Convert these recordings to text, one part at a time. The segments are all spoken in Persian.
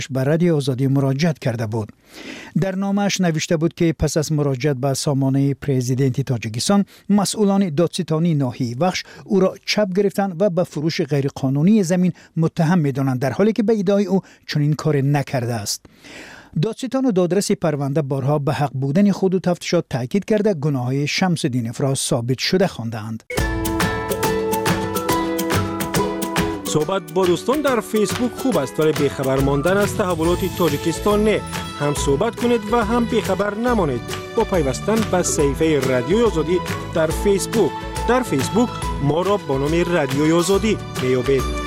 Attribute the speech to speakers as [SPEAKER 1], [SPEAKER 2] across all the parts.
[SPEAKER 1] به رادیو آزادی مراجعه کرده بود. در نامه‌اش نوشته بود که پس از مراجعه به سامانه پرزیدنت تاجیکستان، مسئولان دادستانی ناحیه وخش او را چپ گرفتند و به فروش غیرقانونی زمین متهم می‌دانند، در حالی که به ادعای او چنین کار نکرده است. دادستان و دادرس پرونده بارها به حق بودن خود و تفتیشات تاکید کرده گناه‌های شمس الدین افراز ثابت شده خواندند.
[SPEAKER 2] صحبت با دوستان در فیسبوک خوب است، ولی بیخبر ماندن از تحولات تاجیکستان نه. هم صحبت کنید و هم بیخبر نمانید با پیوستن به صفحه رادیوی آزادی در فیسبوک. در فیسبوک ما را با نام رادیوی آزادی میابید.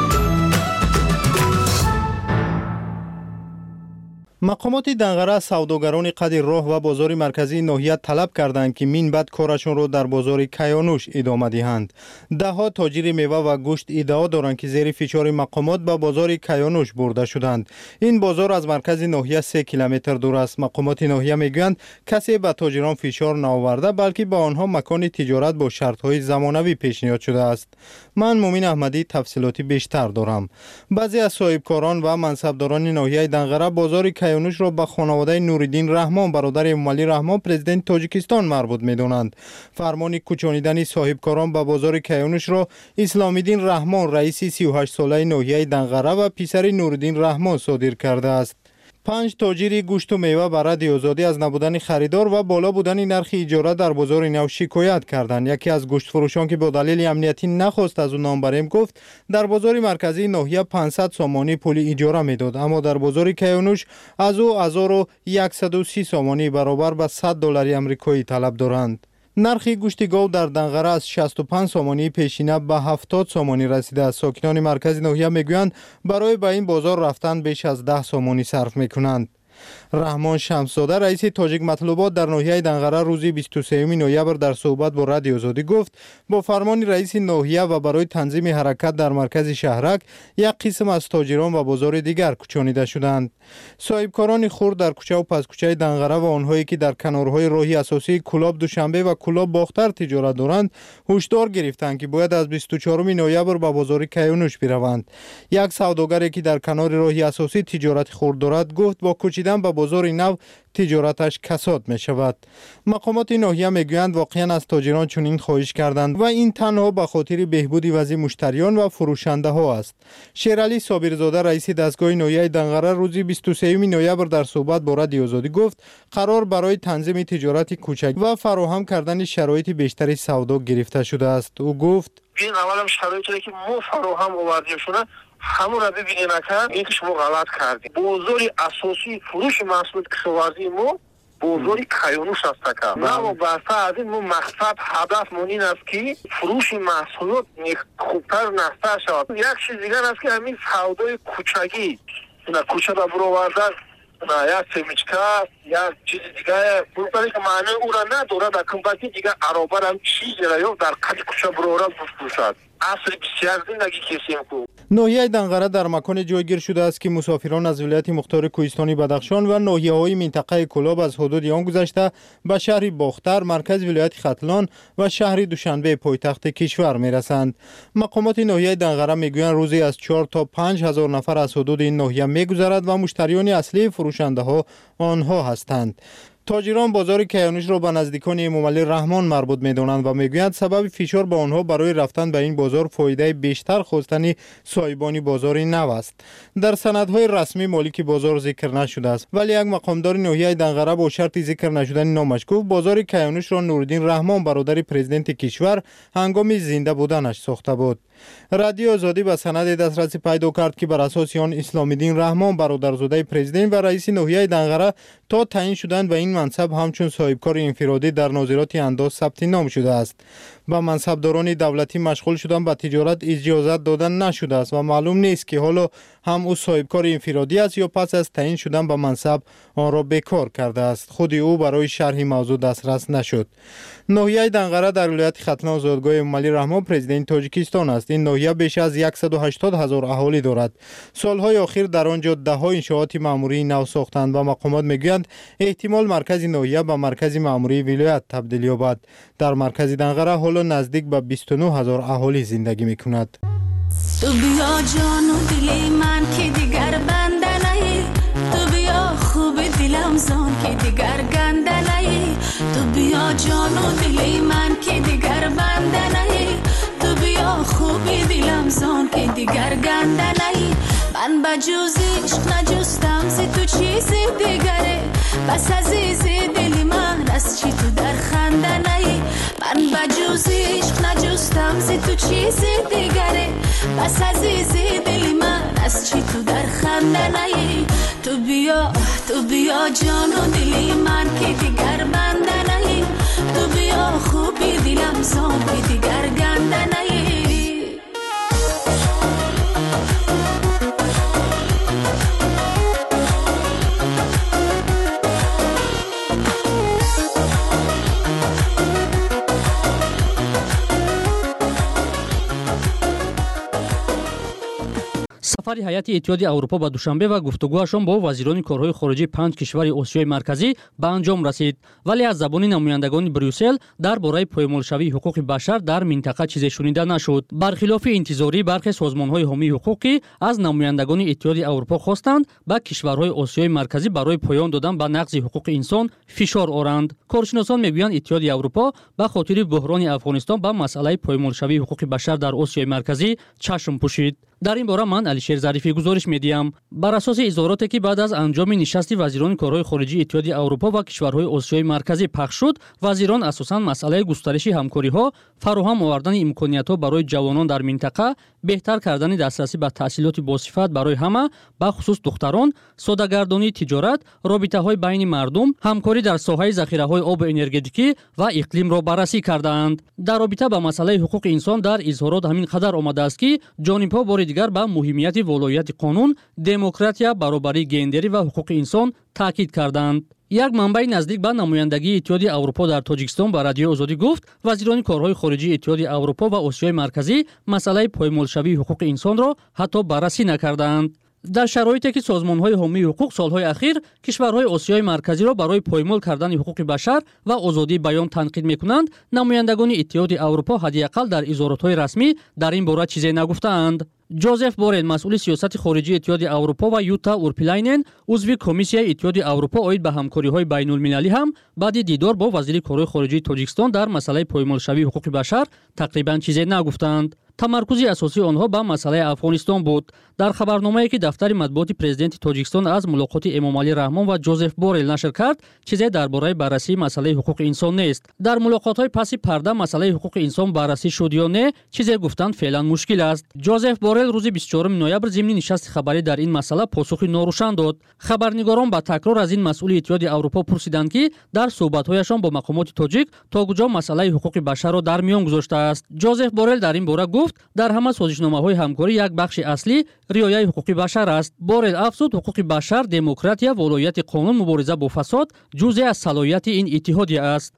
[SPEAKER 3] مقامات دنغره از سوداگران قد راه و بازار مرکزی ناحیه طلب کردند که من بعد کارشون رو در بازار کیانوش ادامه دهند. دهها تاجر میوه و گوشت ادعا دارند که زیر فشار مقامات به بازار کیانوش برده شدند. این بازار از مرکز ناحیه 3 کیلومتر دور است. مقامات ناحیه میگویند کسی به تاجران فشار نآورده، بلکه به آنها مکان تجارت با شرط‌های زمانوی پیشنهاد شده است. من مومن احمدی تفصیلاتی بیشتر دارم. بعضی از صاحبکاران و منصبداران ناحیه دنغره بازار کیانوش را به خانواده نورالدین رحمان برادر امومالی رحمان پرزیدنت تاجیکستان مربوط می‌دانند. فرمان کوچانیدن صاحبکاران به بازار کیانوش را اسلام‌الدین رحمان رئیس 38 ساله ناحیه دنغره و پسر نورالدین رحمان صادر کرده است. 5 تاجر گوشت و میوه به رادیو آزادی از نبودن خریدار و بالا بودن نرخ اجاره در بازار نو شکایت کردند. یکی از گوشت فروشان که با دلیل امنیتی نخواست از او نام بریم گفت در بازار مرکزی ناحیه 500 سامانی پول اجاره میداد، اما در بازار کیانوش از او 1130 سامانی برابر به $100 آمریکایی طلب دارند. نرخ گوشت گاو در دنغره از 65 سامانی پیشینه به 70 سامانی رسیده است. ساکنان مرکز ناحیه میگویند برای به این بازار رفتن بیش از 10 سامانی صرف میکنند. رحمان شمس‌زاده رئیس تاجیک مطلوبات در ناحیه دنغره روز 23 نوامبر در صحبت با رادیو آزادی گفت با فرمان رئیس ناحیه و برای تنظیم حرکت در مرکز شهرک یک قسم از تاجران و بازار دیگر کوچانیده شدند. صاحبکاران خرد در کوچه و پس کوچه دنغره و آنهایی که در کنارهای راهی اساسی کلاب دوشنبه و کلاب باختر تجارت دارند هشدار گرفتند که باید از 24 نوامبر به بازار کیانوش بروند. یک سوداگری که در کنار راهی اساسی تجارت خرد دارد گفت با کوچیدن به بازار نو تجارتش کساد می شود. مقامات ناحیه میگویند واقعا از تاجران چنین خواهش کردند و این تنها به خاطر بهبود وضع مشتریان و فروشنده ها است. شیرعلی صابرزاده رئیس دستگاه ناحیه دنغره روز 23 نوامبر در صحبت با رادیو آزادی گفت قرار برای تنظیم تجارت کوچک و فراهم کردن شرایط بیشتری سودا گرفته شده است. او گفت
[SPEAKER 4] این اولم شرایطی که ما فراهم آوردیم شده همون را ببینید نکرد، این که شما غلط کردید. بازار اساسی فروش محصولات کشاورزی ما بازار کیانوش است که ما بحث از این مقصد هدف این است که فروش محصولات خوبتر نسته شود. یک چیز دیگر است که همین سودای کوچگی کوچه را برآوردن یک سمیچکه یا چیز دیگه بروبری که معنی او را نداره در کمپانی دیگه عرابر هم چیزی را یا در قد کوچه برآورد بفروشد. اصل بسیار زندگی کسیم کو.
[SPEAKER 3] ناحیه دنغره در مکان جایگیر شده است که مسافران از ولایت مختار کوهستانی بدخشان و ناحیه‌های منطقه کلاب از حدود آن گذشته به شهر باختر مرکز ولایت ختلان و شهر دوشنبه پایتخت کشور میرسند. مقامات ناحیه دنغره میگویند روزی از 4 تا 5 هزار نفر از حدود این ناحیه میگذرد و مشتریان اصلی فروشنده ها آنها هستند. تاجران بازار کیانوش را به نزدیکان امومالی رحمان مربوط می‌دانند و میگویند سبب فشار به آنها برای رفتن به این بازار فایده بیشتر خواستن صاحبان بازار نو است. در سندهای رسمی مالک بازار ذکر نشده است، ولی یک مقامدار ناحیه دنغره با شرط ذکر نشدن نامش گفت بازار کیانوش را نورالدین رحمان برادر پرزیدنت کشور هنگام زنده بودنش ساخته بود. رادیو آزادی به سند دسترسی پیدا کرد که بر اساس آن اسلام‌الدین رحمان برادرزاده پرزیدنت و رئیس ناحیه دنغره تا تعیین شدن به این منصب همچون صاحبکار انفرادی در ناظرات انداز ثبت نام شده است. با منصبداران دولتی مشغول شدن به تجارت اجازت دادن نشده است و معلوم نیست که حالا هم او صاحبکار انفرادی است یا پس از تعیین شدن به منصب آن را بیکار کرده است. خود او برای شرح موضوع دسترس نشد. ناحیه دنغره در ولایت ختلان زادگاه امومالی رحمان پرزیدنت تاجیکستان است. این ناحیه بیش از 180,000 اهالی دارد. سالهای اخیر در آنجا ده‌ها انشاءات معموری نو ساختند و مقامات میگویند احتمال مرکز ناحیه به مرکز معموری ولایت تبدیل یابد. در مرکز دنغره حالا نزدیک به 29,000 اهالی زندگی میکند.
[SPEAKER 5] تو بیا جان و دل من که دیگر بنده که دیگر گندنهی من بجز عشق نجستم ز تو چیزی دیگره بس عزیزی دلی من از چی تو در خندنهی من بجز عشق نجستم ز تو چیزی دیگره بس عزیزی دلی من از چی تو در خندنهی تو بیا جان و دلی من که دیگر بندنهی تو بیا خوبی دلم زان که دیگر گندنهی
[SPEAKER 6] سفر ҳайати иттиҳоди аврупо ба душанбе ва гуфтугӯашон бо вазирони корҳои хориҷии 5 кишвари осиёи марказӣ ба анҷом расид, вале аз забони намояндагони Брюссел дар бораи поёмолшавии ҳуқуқи башар дар минтақа чизе шунида нашуд. Бархилофи интизории бархе созмонҳои ҳомии ҳуқуқ ки аз намояндагони иттиҳоди аврупо хостанд ба кишварҳои осиёи марказӣ барои поён додан ба нақзи ҳуқуқи инсон фишор оранд. Коршиносон мегӯянд иттиҳоди аврупо ба хотири буҳрони Афғонистон ба масъалаи поёмолшавии ҳуқуқи башар дар осиёи марказӣ чашм пӯшид. дар ин бора ман Алишер Зарифӣ гузориш медиҳам. Бар асоси изҳороте ки баъд аз анҷоми нишасти вазирони корҳои хориҷии иттиҳоди аврупо ва кишварҳои осиёи марказӣ пахш шуд, вазирон асосан масъалаи густариши ҳамкориҳо, фароҳам овардани имкониятҳо барои ҷавонон дар минтақа, беҳтар кардани дастрасӣ ба таҳсилоти босифат барои ҳама, ба хусус духтарон, содагардонии тиҷорат, робитаҳои байни мардум, ҳамкорӣ дар соҳаи захираҳои обу энергетикӣ ва иқлимро баррасӣ кардаанд. Дар робита ба масъалаи ҳуқуқи инсон дар изҳорот ҳамин қадар омадааст ки ҷонибҳо бори дигар ба муҳимияти волоияти қонун, демократия, баробарии гендерӣ ва ҳуқуқи инсон таъкид карданд. як манбаи наздик ба намояндагии иттиҳоди аврупо дар тоҷикистон ба радиои озодӣ гуфт, вазирони корҳои хориҷии иттиҳоди аврупо ва осиёи марказӣ масъалаи поймолшавии ҳуқуқи инсонро ҳатто баррасӣ накардаанд. дар шароите ки созмонҳои ҳомии ҳуқуқ солҳои ахир кишварҳои осиёи марказиро барои поймол кардани ҳуқуқи башар ва озодии баён танқид мекунанд, намояндагони иттиҳоди аврупо ҳадди ақал дар изҳоротҳои расмӣ дар ин бора чизе нагуфтаанд. Ҷозеф Борел, масъули сиёсати хориҷии иттиҳоди аврупо ва Юта Урпилайнен, узви комиссияи иттиҳоди аврупо оид ба ҳамкориҳои байнулмилалӣ ҳам баъди дидор бо вазири корҳои хориҷии Тоҷикистон дар масъалаи поймолшавии ҳуқуқи башар тақрибан чизе нагуфтанд. тамаркузи асосии онҳо ба масъалаи Афғонистон буд. дар хабарномае ки дафтари матбуоти президенти Тоҷикистон аз мулоқоти Эмомалӣ Раҳмон ва Ҷозеф Борел нашр кард, чизе дар бораи баррасии масъалаи ҳуқуқи инсон нест. дар мулоқотҳои паси парда масъалаи ҳуқуқи инсон баррасӣ шуд ё не, чизе гуфтан феълан мушкил аст. Ҷозеф Борел рӯзи 24 ноябр зимни нишасти хабарӣ дар ин масъала посухи норӯшан дод. хабарнигорон ба такрор аз ин масъули иттиҳоди аврупо пурсиданд ки дар суҳбатҳояшон бо мақомоти тоҷик то куҷо масъалаи ҳуқуқи башарро дар миён гузоштааст. Ҷозеф Борел дар ин бора гуфт, дар ҳама созишномаҳои ҳамкорӣ як бахши аслӣ риояи ҳуқуқи башар аст. Борел афзуд, ҳуқуқи башар, демократия, волоияти қонун, мубориза бо фасод ҷузъе аз салоҳияти ин иттиҳодия аст.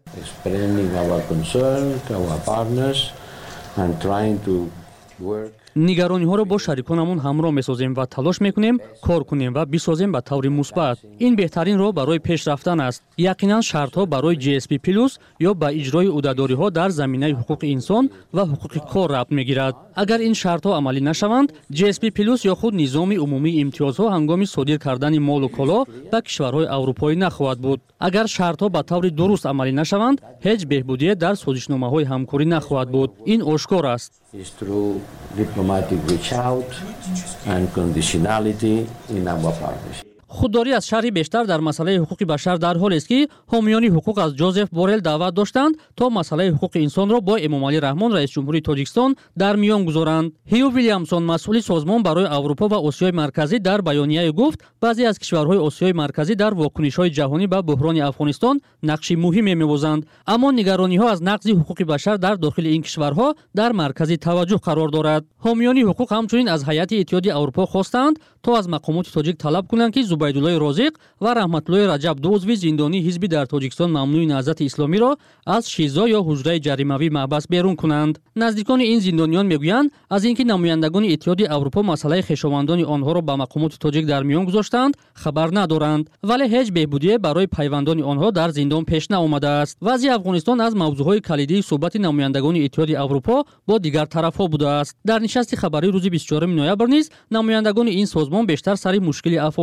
[SPEAKER 6] нигарониҳоро бо шариконамон ҳамроҳ месозем ва талош мекунем кор кунем ва бисозем ба таври мусбат. ин беҳтарин роҳ барои пеш рафтан аст. яқинан шартҳо барои GSP+ ё ба иҷрои ӯҳдадориҳо дар заминаи ҳуқуқи инсон ва ҳуқуқи кор рабт мегирад. агар ин шартҳо амалӣ нашаванд, GSP+ ё худ низоми умумии имтиёзҳо ҳангоми содир кардани молу коло ба кишварҳои аврупоӣ нахоҳад буд. агар шартҳо ба таври дуруст амалӣ нашаванд, ҳеҷ беҳбудие дар созишномаҳои ҳамкорӣ нахоҳад буд. ин ошкор аст. Diplomatic reach out and conditionality in our partnership. худдорӣ аз шарҳи бештар дар масъалаи ҳуқуқи башар дар ҳолест ки ҳомиёни ҳуқуқ аз Ҷозеф Борел даъват доштанд то масъалаи ҳуқуқи инсонро бо Эмомалӣ Раҳмон, раиси ҷумҳурии Тоҷикистон, дар миён гузоранд. Ҳю Вилямсон, масъули созмон барои Аврупо ва Осиёи марказӣ, дар баёнияе гуфт, баъзе аз кишварҳои Осиёи марказӣ дар вокунишҳои ҷаҳонӣ ба буҳрони Афғонистон нақши муҳиме мебозанд. аммо нигарониҳо аз нақзи ҳуқуқи башар дар дохили ин кишварҳо дар маркази таваҷҷӯҳ қарор дорад. ҳомиёни ҳуқуқ ҳамчунин аз ҳайати иттиҳоди Аврупо хостанд то аз мақомоти тоҷик талаб кунанд ки Зубайдуллои Розиқ ва Раҳматуллои Раҷаб, ду узви зиндонии ҳизби дар Тоҷикистон мамнӯи наҳзати исломиро аз ШИЗО ё ҳуҷраи ҷаримавӣ маҳбас берун кунанд. наздикони ин зиндониён мегӯянд, аз ин ки намояндагони иттиҳоди Аврупо масъалаи хешовандони онҳоро ба мақомоти тоҷик дар миён гузоштанд, хабар надоранд, вале ҳеҷ беҳбудие барои пайвандони онҳо дар зиндон пеш наомадааст. вазъи Афғонистон аз мавзӯъҳои калидии суҳбати намояндагони иттиҳоди Аврупо бо дигар тарафҳо будааст. дар нишасти хабарии рӯзи 24 ноябр низ намояндагони ин созмон бештар сари мушкили Афғонистон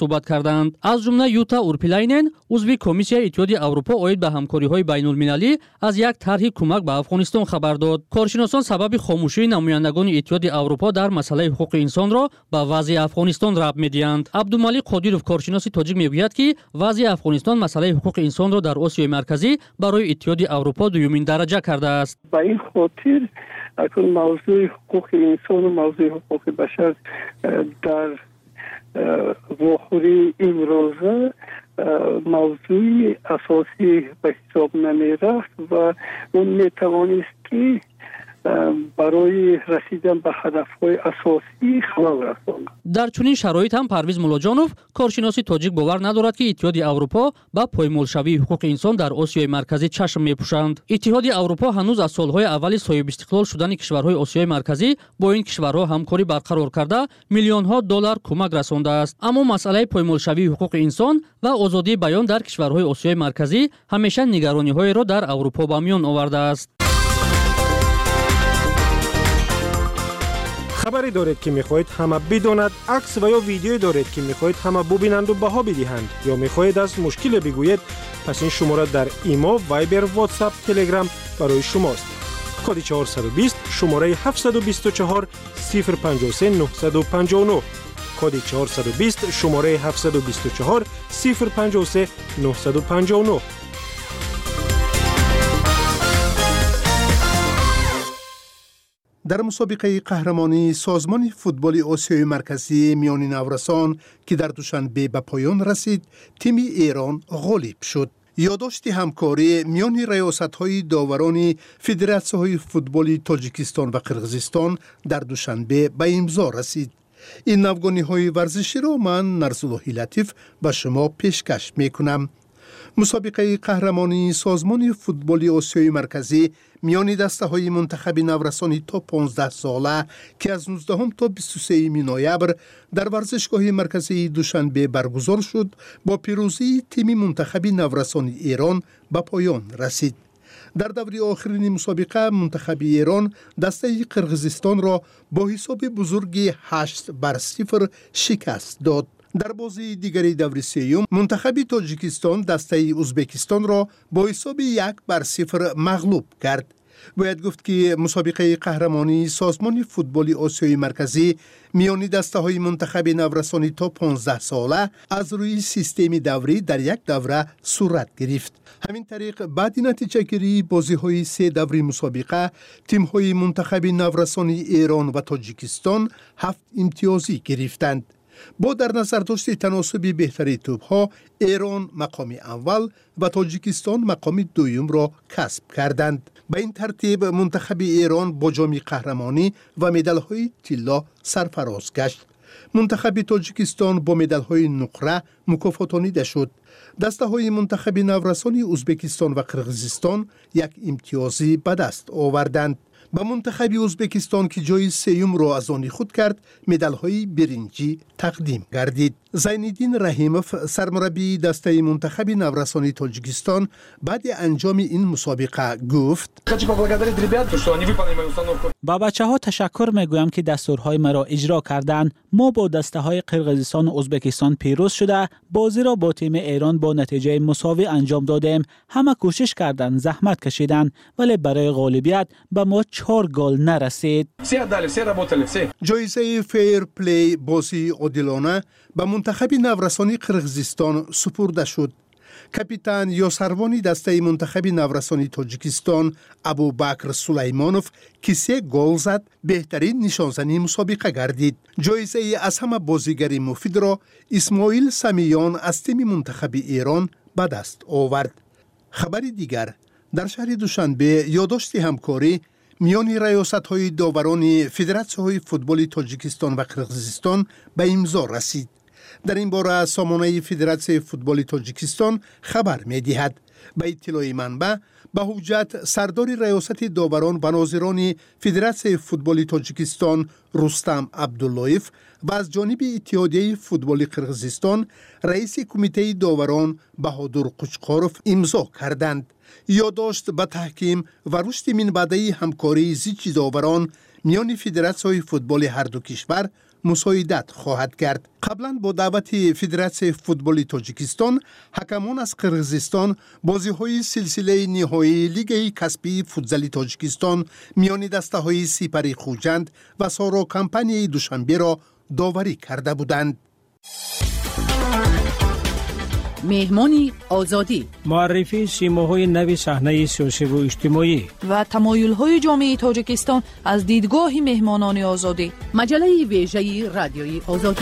[SPEAKER 6] صحبت کردند. از جمله یوتا اورپیلاینن عضو کمیسیای اتحادیه اروپا اوید به همکاری‌های بین‌المللی از یک طرح کمک به افغانستان خبر داد. کارشناسان سبب خاموشی نمایندگان اتحادیه اروپا در مسئله حقوق انسان را به وضع افغانستان ربط می‌دهند. عبدالملک قادیروف کارشناس تاجیک میگوید که وضع افغانستان مسئله حقوق انسان را در آسیای مرکزی برای اتحادیه اروپا دومین درجه کرده است.
[SPEAKER 7] به این خاطر اکنون موضوع حقوق انسان و موضوع حقوق بشر در واخوری امروزه موضوع اساسی به حساب نمی رفت و اون می توانست که برای رسیدن به هدف‌های اساسی خلل رساند.
[SPEAKER 6] در چنین شرایط هم پرویز ملاجانوف کارشناس تاجیک باور ندارد که اتحادیه اروپا با پایمالشوی حقوق انسان در آسیای مرکزی چشم می‌پوشند. اتحادیه اروپا هنوز از سالهای اولی صاحب استقلال شدن کشورهای آسیای مرکزی با این کشورها همکاری برقرار کرده میلیون‌ها دلار کمک رسانده است. اما مسئله پایمالشوی حقوق انسان و آزادی بیان در کشورهای آسیای مرکزی همیشه نگرانی‌های را در اروپا به میان آورده است.
[SPEAKER 2] خبری دارید که میخواهید همه بداند، عکس و یا ویدیویی دارید که میخواهید همه ببینند و بها بدهند یا میخواهید از مشکل بگویید، پس این شماره در ایما، وایبر، واتساپ، تلگرام برای شماست. کد 420 شماره 724 053 959 کد 420 شماره 724 053 959.
[SPEAKER 8] در مسابقه قهرمانی سازمان فوتبال آسیای مرکزی میان نورسان که در دوشنبه به پایان رسید، تیم ایران غالب شد. یادداشت همکاری میان ریاست‌های داوران فدراسیون‌های فوتبال تاجیکستان و قرقیزستان در دوشنبه به امضا رسید. این نوگانی‌های ورزشی را من نرسالله لطیف به شما پیشکش می‌کنم. مسابقه قهرمانی سازمان فوتبال آسیای مرکزی میان دسته‌های منتخب نورسان تا 15 ساله که از 19 تا 23 نوامبر در ورزشگاه مرکزی دوشنبه برگزار شد، با پیروزی تیم منتخب نورسان ایران به پایان رسید. در دوره آخرین مسابقه منتخب ایران دسته قرقیزستان را با حساب بزرگی 8-0 شکست داد. در بازی دیگری دوره سوم منتخب تاجیکستان دسته ازبکستان را با حساب 1-0 مغلوب کرد. باید گفت که مسابقه قهرمانی سازمان فوتبال آسیای مرکزی میان دسته های منتخب نورسانی تا 15 ساله از روی سیستم دوری در یک دوره صورت گرفت. همین طریق بعد نتیجه گیری بازی های 3 دوره مسابقه تیم های منتخب نورسانی ایران و تاجیکستان 7 امتیازی گرفتند. با در نظر داشت تناسب بهتری توپ‌ها، ایران مقام اول و تاجیکستان مقام دوم را کسب کردند. به این ترتیب منتخب ایران با جام قهرمانی و مدال‌های طلا سرفراز گشت. منتخب تاجیکستان با مدال‌های نقره مکافاتانیده شد. دسته‌های منتخب نورسان ازبکستان و قرقیزستان 1 امتیازی به دست آوردند. به منتخب ازبکستان که جای سوم را از آن خود کرد، مدال‌های برنجی تقدیم گردید. زینالدین رحیموف سرمربی دسته منتخب نورسان تاجیکستان بعد انجام این مسابقه گفت:
[SPEAKER 9] با بچه‌ها تشکر میگویم که دستورهای مرا اجرا کردند. ما با دسته‌های قرقیزستان و ازبکستان پیروز شده بازی را با تیم ایران با نتیجه مساوی انجام دادیم. همه کوشش کردند، زحمت کشیدند، ولی برای غالبیت به ما 4 گل نرسید.
[SPEAKER 8] جایزه فیر پلی بازی عادلانه به منتخب نورسان قرقیزستان سپرده شد. کاپیتان یا سروانی دسته منتخب نورسان تاجیکستان ابوبکر سلیمانوف که 3 گل زد بهترین نشانزنی مسابقه گردید. جایزه از همه بازیگر مفید را اسماعیل سمیان از تیم منتخب ایران به دست آورد. خبر دیگر، در شهر دوشنبه یادداشت همکاری میان ریاست‌های داوران فدراسیون‌های فوتبال تاجیکستان و قرقیزستان به امضا رسید. در این باره سامانه فدراسیون فوتبال تاجیکستان خبر می‌دهد. به اطلاع منبع، به حجت سردار ریاست داوران و ناظران فدراسیون فوتبال تاجیکستان رستم عبداللهیف و از جانب اتحادیه فوتبال قرقیزستان رئیس کمیته داوران بهادر قوچقاروف امضا کردند. یادداشت به تحکیم و رشد منبعی همکاری زیچ داوران میان فدراسیون فوتبال هر دو کشور مساعدت خواهد کرد. قبلا با دعوت فدراسیون فوتبال تاجیکستان، حکمان از قرقیزستان بازی‌های سلسله نهایی لیگ کسبی فوتزال تاجیکستان میان دسته‌های سپری خوجند و سارا کمپانی دوشنبه را داوری کرده بودند.
[SPEAKER 10] مهمانی آزادی،
[SPEAKER 11] معرفی سیماهای نوی صحنه سیاسی و اجتماعی
[SPEAKER 10] و تمایل‌های جامعه تاجیکستان از دیدگاه مهمانان آزادی. مجله ویژه رادیوی آزادی.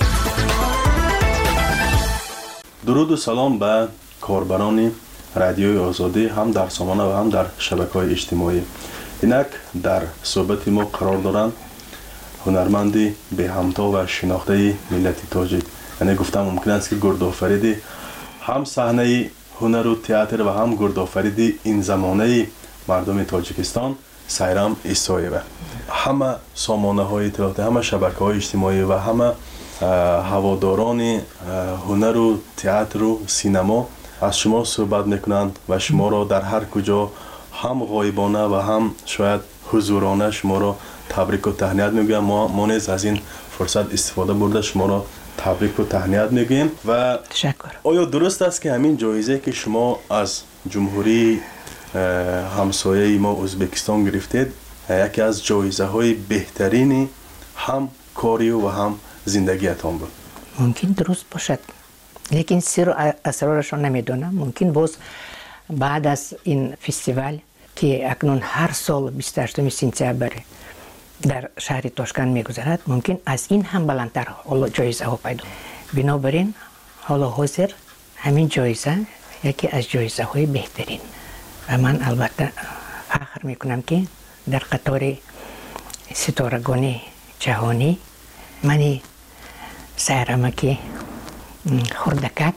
[SPEAKER 12] درود و سلام به کاربران رادیوی آزادی، هم در سامانه و هم در شبکه‌های اجتماعی. اینک در صحبت ما قرار دارند هنرمندی به همتا و شناخته ملت تاجیک. یعنی گفتم ممکن است که گردآفریدی هم صحنه هنر و تئاتر و هم گردآفریدی این زمانه مردم تاجیکستان سایرام ایسایه. همه سامانه‌های اطلاعاتی، همه شبکه‌های اجتماعی و همه هواداران هنر و تئاتر و سینما از شما صحبت میکنند و شما را در هر کجا هم غایبانه و هم شاید حضورانه شما را تبریک و تهنیت میگم. ما نیز از این فرصت استفاده برده شما را تبریک و تهنیت میگیم. و
[SPEAKER 10] تشکر.
[SPEAKER 12] آیا درست است که همین جایزه که شما از جمهوری همسایه ما ازبکستان گرفتید یکی از جایزه های بهترین هم کاری و هم زندگیتان بود؟
[SPEAKER 13] ممکن درست باشد، لیکن سر و اسرارش را نمیدونم. ممکن باز بعد از این فستیوال که اکنون هر سال 28 سپتامبر در شهر تاشکند میگذرد، ممکن از این هم بلندتر جایزه ها پیدا. بنابراین حالا حاضر همین جایزه یکی از جایزه های بهترین و من البته فخر میکنم که در قطار ستارگان جهانی منی سیرمکی خردکک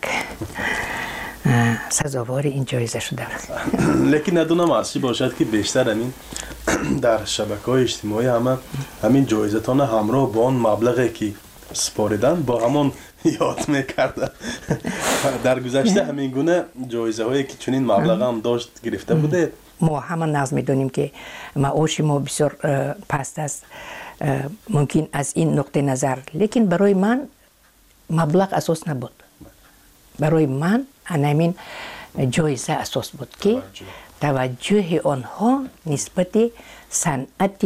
[SPEAKER 13] سزاوار این جایزه شده.
[SPEAKER 12] لیکن ندونم اصلی باشد که بیشتر همین در شبکه‌های اجتماعی همین جایزتان همراه با آن مبلغی که سپاریدن با همون یاد میکرده. در گذشته همین گونه جایزه هایی که چنین مبلغ هم داشت گرفته بوده؟
[SPEAKER 13] ما همه ناز میدونیم که معاش ما بسیار پست است، ممکن از این نقطه نظر، لیکن برای من مبلغ اساس نبود. برای من همین جایزه اساس بود که توجه آنها نسبت صنعت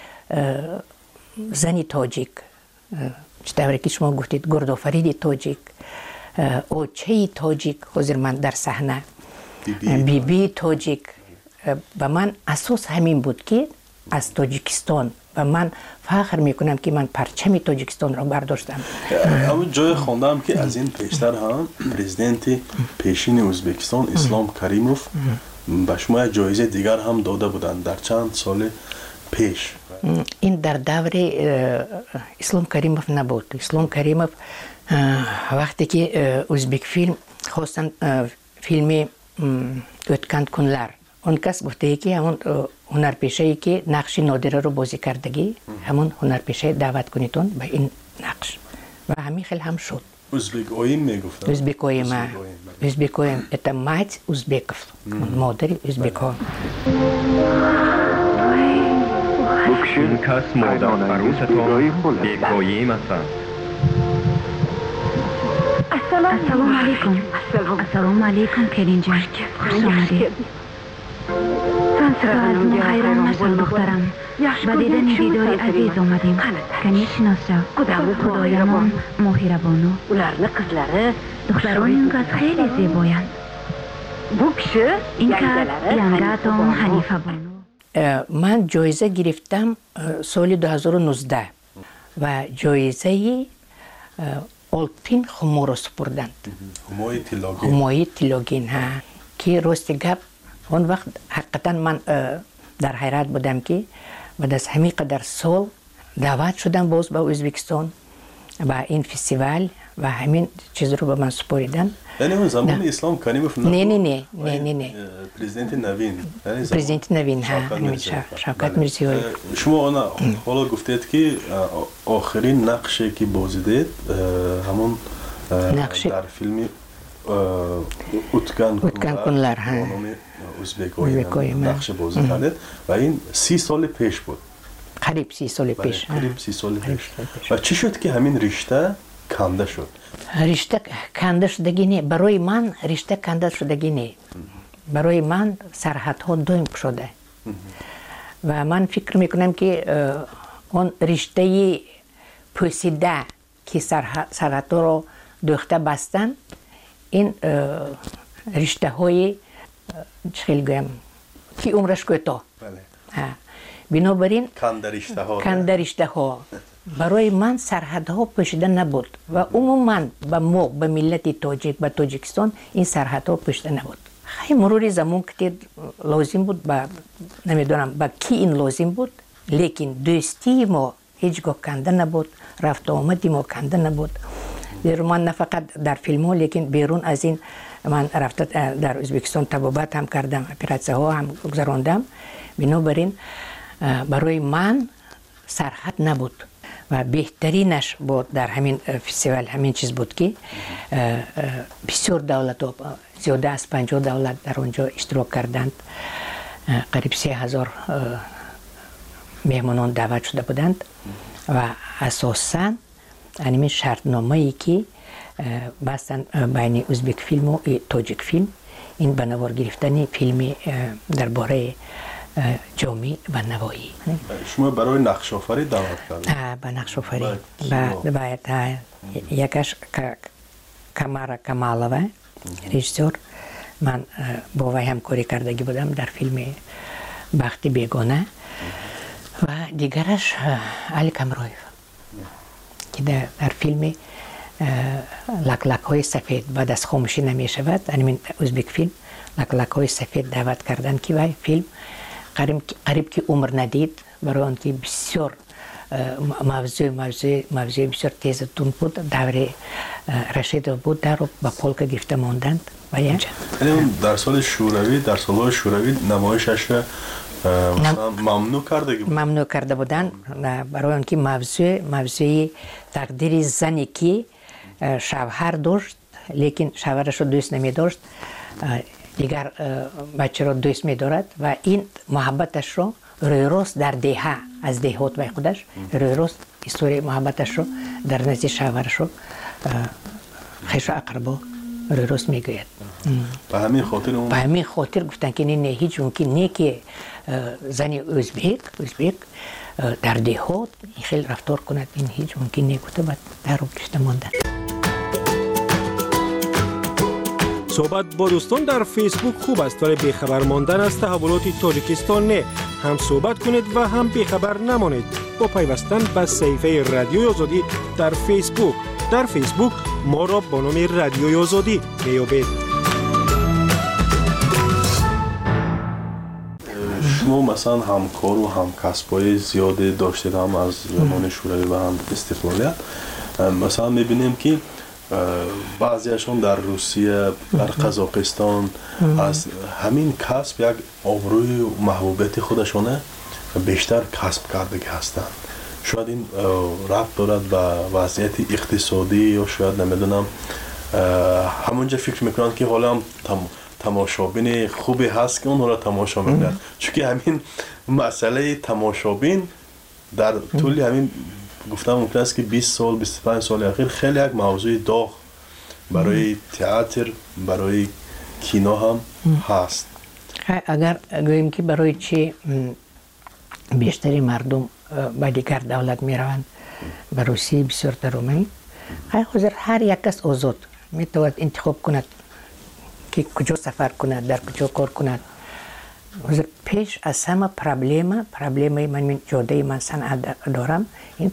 [SPEAKER 13] زنی تاجیک، چطوری که شما گفتید گردآفرید تاجیک، اوچه تاجیک، حضور من در صحنه بی تاجیک، و من اساس همین بود که از تاجیکستان و من فخر میکنم که من پرچم تاجیکستان را برداشتم.
[SPEAKER 12] اما جای خوندم که از این پیشتر هم پرزیدنت پیشین ازبکستان اسلام کریموف به شما جایزه دیگر هم داده بودند در چند سال پیش.
[SPEAKER 13] این در دور اسلام کریموف نبود. اسلام کریموف وقتی که ازبک فیلم خواستن فیلم اوتکند کنلر، اون کس گفته که همون هنرپیشه‌ای که نقش نادره رو بازی کردگی، همون هنرپیشه دعوت کنیتون به این نقش و همین خیلی هم شد.
[SPEAKER 12] Uzbek oyun میگفتن.
[SPEAKER 13] Uzbek oyun ما. Uzbek oyun. Это мать узбеков. مادر ازبک‌ها.
[SPEAKER 14] این کس مادر عروستان بی‌پایه‌ای هستند.
[SPEAKER 15] السلام علیکم. السلام علیکم کریم جان. خوش آمدید. سلام حیران نشد دخترم. با دیدن دیدار عزیز آمدیم. کنی شناسا. خدایمان مهربانو. دختران این کس خیلی زیبایند. این کس ینگاتون حنیفه بانو.
[SPEAKER 13] من جایزه گرفتم سال 2019 و جایزه آلپین خمو را سپردند. خموی تیلاگین ها که راست گپ اون وقت حقیقتا من در حیرت بودم که بعد از همین قدر سال دعوت شدم باز به ازبکستان و این فستیوال و همین چیز رو به من سپاریدن.
[SPEAKER 12] یعنی اون زمان اسلام کریموف
[SPEAKER 13] نه
[SPEAKER 12] پرزیدنت نوین،
[SPEAKER 13] پرزیدنت نوین شوکت میرزیویف.
[SPEAKER 12] شما حالا گفتید که آخرین نقشی که بازیدید همون در فیلم اوتکند
[SPEAKER 13] کنلر
[SPEAKER 12] ازبک نقش بازی کردید و این 30 سال پیش بود.
[SPEAKER 13] قریب 30 سال پیش.
[SPEAKER 12] قریب 30 سال پیش. و چی شد که همین رشته کنده شد؟
[SPEAKER 13] رشته کنده شدگی نه. برای من رشته کنده شدگی نه. برای من سرحدها دوم شده. و من فکر میکنم که اون رشته پوسیده که سرحدها رو دوخته بستن، این رشته های چخیل گویم که عمرش کوتاه. بنابراین کنده رشته ها برای من سرحدها پوشیده نبود و عموما به ما به ملت تاجیک به تاجیکستان این سرحدها پوشیده نبود. خیلی مرور زمان که لازم بود نمیدونم با کی این لازم بود، لیکن دوستی ما هیچگاه کنده نبود، رفت آمدی ما کنده نبود. من نه فقط در فیلم ها لیکن بیرون از این من رفت در ازبکستان طبابت هم کردم، اپراتسه ها هم گذراندم. بنابراین برای من سرحد نبود و بهترینش بود در همین فستیوال همین چیز بود که بسیار دولت ها زیاده از 50 دولت در اونجا اشتراک کردند. قریب 3000 مهمانان دعوت شده بودند و اساساً همین شرطنامه‌ای که بستن بین ازبک فیلم و تاجیک فیلم، این به نوار گرفتن فیلم درباره جامعه و نوایی.
[SPEAKER 12] شما برای نقش آفری دعوت کردید؟
[SPEAKER 13] به نقش آفری باید یکش کمارا کمالوه رژیسور، من با وی همکاری کردگی بودم در فیلم بخت بیگانه، و دیگرش علی کمرویف که در فیلم لک های سفید بعد از خاموشی نمی شود، همین ازبک فیلم لک های سفید دعوت کردن که وی فیلم قریب که عمر ندید، برای آن که بسیار موضوع بسیار تیزتون بود، دور رشید بود، در رو با پولک گرفته ماندند.
[SPEAKER 12] در سال شوروی، در سالهای شوروی نمایشش ممنوع
[SPEAKER 13] کرده بودند، برای آن که موضوع تقدیر زنی که شوهر داشت لیکن شوهرش رو دوست نمی داشت، دیگر بچه رو دوست می دارد و این محبتش رو روی راست در دهه از دهات و خودش روی راست استوری محبتش رو در نزد شوهرش رو خیش و اقربا روی راست می گوید.
[SPEAKER 12] به همین
[SPEAKER 13] خاطر گفتن که نه هیچ ممکن نه که زنی ازبک در دهات خیلی رفتار کند، این هیچ ممکن نه گفته بعد در رو گشته ماندن.
[SPEAKER 2] صحبت با دوستان در فیسبوک خوب است ولی بیخبر ماندن از تحولات تاجیکستان نه. هم صحبت کنید و هم بیخبر نمانید با پیوستن به صفحه رادیوی آزادی در فیسبوک. در فیسبوک ما را با نام رادیوی آزادی بیابید.
[SPEAKER 12] شما مثلا همکار و همکسبای زیاده داشتید، هم از زمان شوروی و هم استقلالیت. مثلا میبینیم که بعضیشون در روسیه، در قزاقستان از همین کسب یک آبروی و محبوبیت خودشونه بیشتر کسب کرده هستند. شاید این ربط دارد به وضعیت اقتصادی یا شاید نمیدونم همونجا فکر میکنند که حالا هم تماشابین خوبی هست که اون را تماشا میکنند، چون که همین مسئله تماشابین در طول همین گفتم ممکن است که 20 سال 25 سال اخیر خیلی یک موضوع داغ برای تئاتر، برای کینو هم هست.
[SPEAKER 13] اگر گوییم که برای چی بیشتری مردم به دیگر دولت می روند، به روسیه بسیار درومه، حاضر هر یک کس آزاد می تواند انتخاب کند که کجا سفر کند، در کجا کار کند. پیش از همه پرابلم من جاده من صنعت دارم، این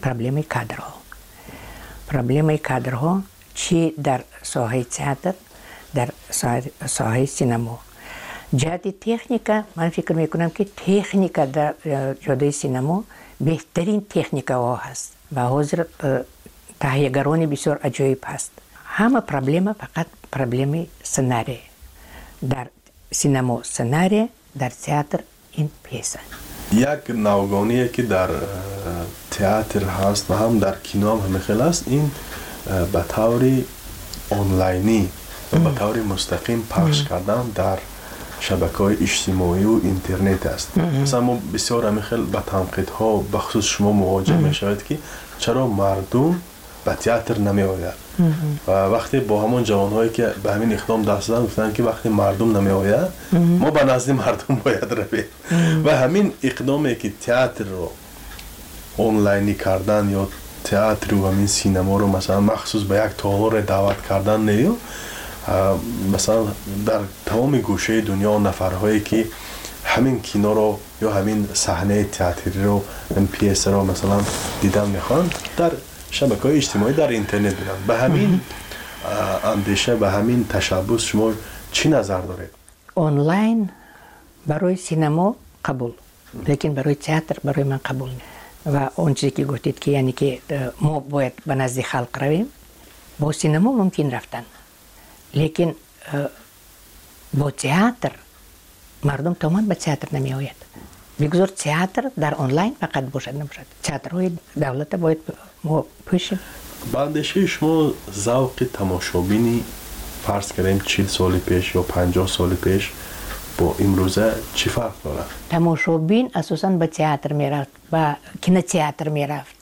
[SPEAKER 13] پرابلم کادرها چی در ساحه تئاتر، در ساحه سینما. جهت تکنیکا من فکر میکنم که تکنیکا در جاده سینما بهترین تکنیکا هست و حاضر تهیه‌گران بسیار عجیب هست. همه پرابلم فقط پرابلم سناریو. در سینما سناریو، در تئاتر این پیسه.
[SPEAKER 12] یک نوگانیه که در تئاتر هست و هم در کینو هم خیلی است، این به طور آنلاینی و به طور مستقیم پخش کردن در شبکه‌های اجتماعی و اینترنت است. مثلا ما بسیار همیخل با تنقیدها بخصوص شما مواجه میشوید که چرا مردم به تئاتر نمی آید و وقتی با همون جوانهایی که به همین اقدام دست دادن گفتن که وقتی مردم نمی آید ما به نزد مردم باید رویم و همین اقدامی که تئاتر رو آنلاینی کردن یا تئاتر و همین سینما رو مثلا مخصوص به یک تالار دعوت کردن نیو مثلا در تمام گوشه دنیا نفرهایی که همین کینو رو یا همین صحنه تئاتری رو این پیس رو مثلا دیدن میخوان در شبکه‌های اجتماعی در اینترنت میرن. به همین اندیشه به همین تشبث شما چی نظر دارید؟
[SPEAKER 13] آنلاین برای سینما قبول لیکن برای تئاتر برای من قبول نیست و اون چیزی که گفتید که یعنی که ما باید به نزد خلق رویم با سینما ممکن رفتن لیکن با تئاتر مردم تمام به تئاتر نمی آید. بگذار تئاتر در آنلاین فقط باشد نباشد. تئاترهای دولت باید ما پوشیم.
[SPEAKER 12] با اندیشه شما ذوق تماشابینی فرض کردیم 40 سال پیش یا 50 سال پیش با امروزه چی فرق داره؟
[SPEAKER 13] تماشابین اساساً به تئاتر میرفت و کینو تئاتر میرفت.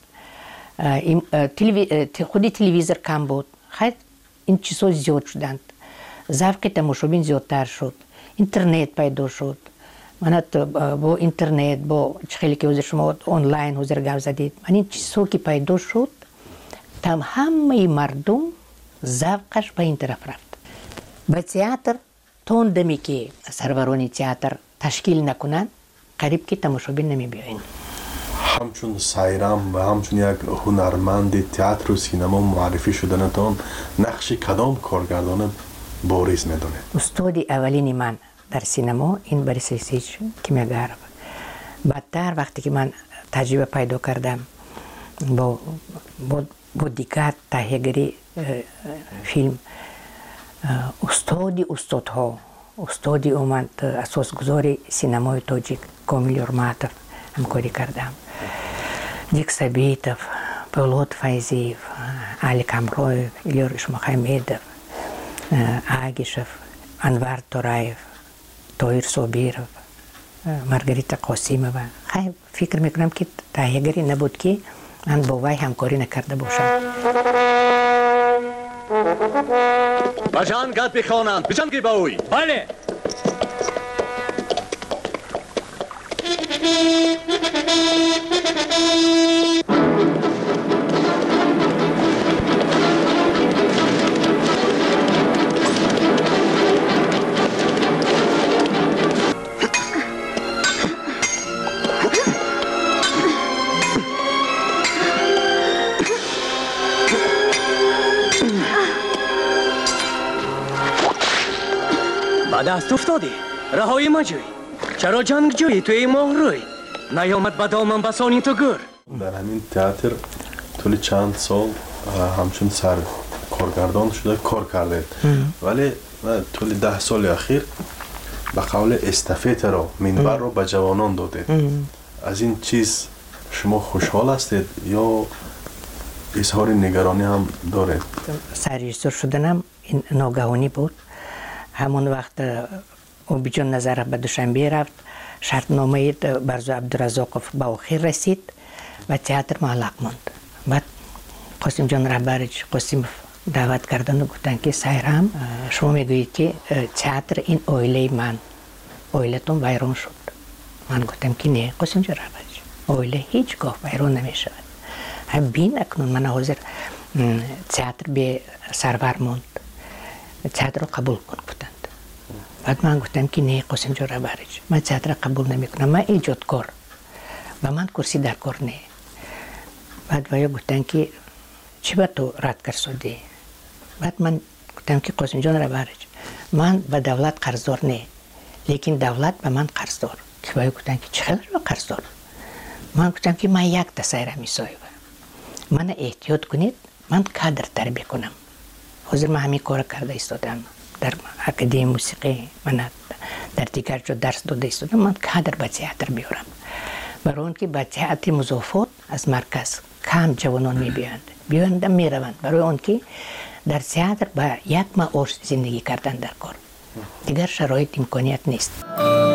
[SPEAKER 13] خودی تلویزیون کم بود. خیلی این چیزها زیاد شدند. ذوق تماشابین زیادتر شد. اینترنت پیدا شد. من با اینترنت با خیلی که حضور شما آنلاین حضور گپ زدید. من این چیزها که پیدا شد همه مردم ذوقش به این طرف رفت. به تئاتر تون دمی که سروران تئاتر تشکیل نکنند قریب که تماشابین نمی بیاین.
[SPEAKER 12] همچون سایرام و همچون یک هنرمند تئاتر و سینما معرفی شدنتان نقش کدام کارگردان بارز میدونه؟
[SPEAKER 13] استاد اولین من در سینما این بریس سیچ کیمیاگر. بعدتر وقتی که من تجربه پیدا کردم با دیگر تهیه‌گری فیلم استادی اومد اساسگذار سینمای تاجیک کامیل یورماتوف همکاری کردم. دیک سبیتوف، پولاد فایزیف، علی کامرویف، ایلور اشمخمیدوف، آگیشوف، انوار تورایف، تویر صابیروف، مارگریتا قاسیمووا. خیلی فکر میکنم که تهیه‌گری نبود که من با وی همکاری نکرده باشم.
[SPEAKER 16] بجان گاد بخوانم بجان گی باوی. بله. دست افتادی رهایی ما جوی چرا جنگ جوی توی ماه روی نیامد به دامن بسانی تو گر.
[SPEAKER 12] در همین تئاتر طول چند سال همچون سر کارگردان شده کار کرده ولی طول 10 سال اخیر به قول استافت رو منبر رو به جوانان داده. از این چیز شما خوشحال هستید یا اظهار نگرانی هم دارید؟
[SPEAKER 13] سرریزدور شدنم این ناگهانی بود. همون وقت اوبیجان نظر به دوشنبه رفت شرطنامه برزو عبدالرزاقوف به آخر رسید و تئاتر معلق ماند. بعد قاسم جان رهبرش قاسم دعوت کردن و گفتن که سایرام شما میگویید که تئاتر این اویله من اویلتون ویران شد. من گفتم که نه قاسم جان رهبرش اویله هیچگاه ویران نمیشود. هم بین اکنون من حاضر تئاتر به سرور ماند. تئاتر رو قبول کن گفتند. بعد من گفتم که نه قاسم جان رهبرش من تئاتر رو قبول نمی کنم. من ایجادکار و من کرسی در کار نه. بعد ویا گفتن که چی با تو رد کرد سودی؟ بعد من گفتم که قاسم جان رهبرش من به دولت قرضدار نه لیکن دولت به من قرضدار. که ویا گفتن که چقدر به قرضدار؟ من گفتم که من یک تسایره میسایه من احتیاط کنید من کادر تربیه کنم. حاضر من همین کار کرده ایستادم در اکادمی موسیقی من در دیگر جا درس داده ایستادم من کادر به تئاتر بیارم برای اون که به تئاتر مضافات از مرکز کم جوانان میبیاند میروند برای اون که در تئاتر با یک معاش زندگی کردن در کار دیگر شرایط امکانیت نیست.